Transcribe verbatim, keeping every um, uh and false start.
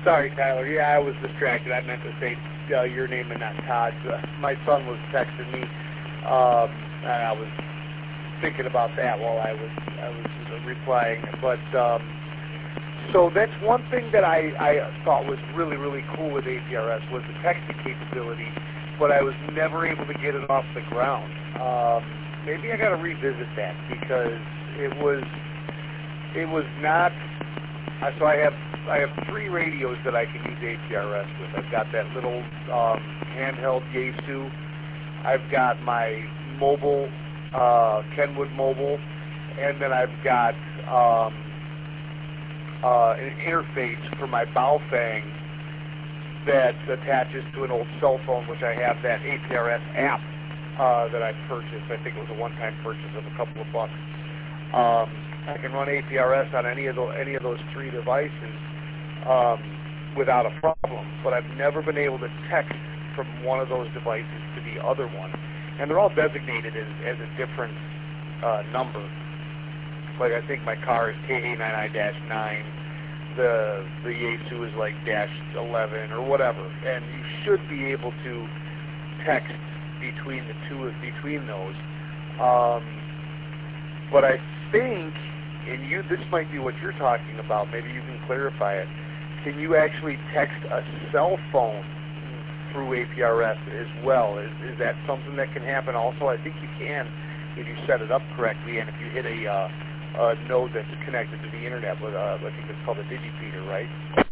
Sorry, Tyler. Yeah, I was distracted. I meant to say uh, your name and not Todd's. Uh, my son was texting me, um, and I was thinking about that while I was I was replying. But um, so that's one thing that I, I thought was really really cool with A P R S was the texting capability, but I was never able to get it off the ground. Um, maybe I got to revisit that because it was it was not. Uh, so I have I have three radios that I can use A P R S with. I've got that little um, handheld Yaesu. I've got my mobile uh, Kenwood mobile, and then I've got um, uh, an interface for my Baofeng that attaches to an old cell phone, which I have that A P R S app uh, that I purchased. I think it was a one-time purchase of a couple of bucks. Um, I can run A P R S on any of the, any of those three devices um, without a problem, but I've never been able to text from one of those devices to the other one, and they're all designated as, as a different uh, number. Like I think my car is K A ninety-nine nine, the the Yaesu is like dash eleven or whatever, and you should be able to text between the two between those. Um, but I think, and you this might be what you're talking about. Maybe you can clarify it. Can you actually text a cell phone through A P R S as well? Is, is that something that can happen also? I think you can if you set it up correctly, and if you hit a, uh, a node that's connected to the internet. With uh, I think it's called a digifeeder, right?